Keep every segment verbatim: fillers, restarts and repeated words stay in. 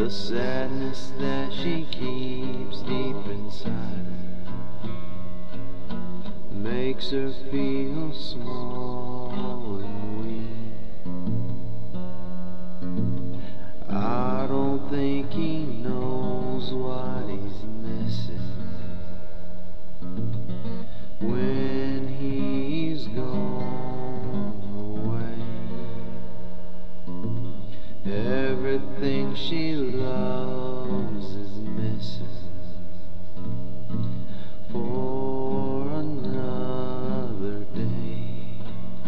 The sadness that she keeps deep inside her makes her feel small and weak. I don't think he knows what he's missing when he's gone away. Everything she loves is missing for another day.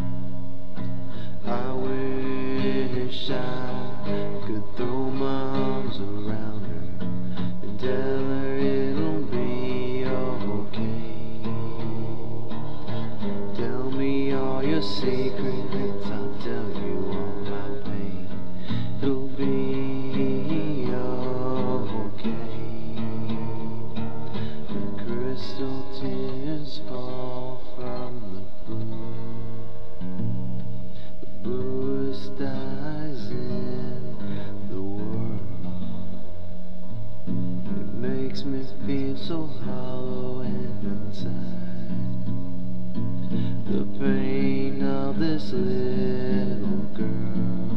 I wish I could throw my arms around her and tell her it'll be okay. Tell me all your secrets, I'll tell you all my pain. It'll be okay. The crystal tears fall from the blue, the bluest eyes in the world. It makes me feel so hollow and inside. The pain of this little girl.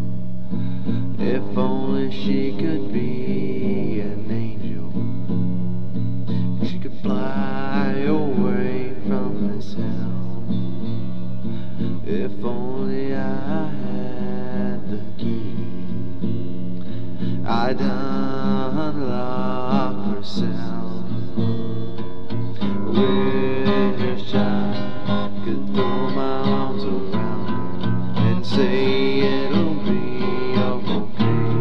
If only she could be an angel, she could fly away from this hell. If only I had the key, I'd unlock her cell. Wish I could throw my arms around her and say it'll be okay.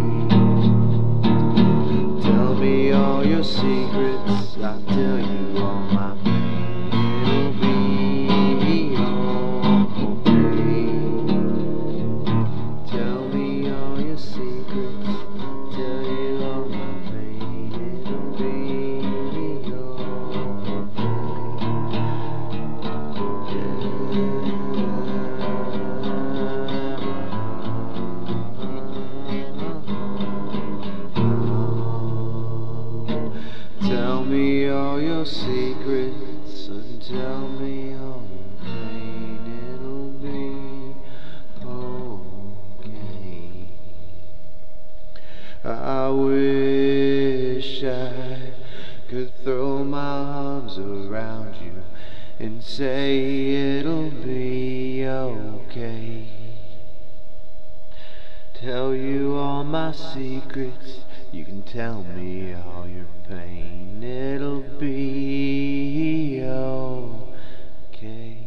Tell me all your secrets, I'll tell you all my pain. It'll be okay. Tell me all your secrets, tell you all my pain. It'll be okay. Tell me all your secrets and tell me all your pain. It'll be okay. I wish I could throw my arms around you and say it'll be okay. Tell you all my secrets, you can tell me all your pain. It'll be okay.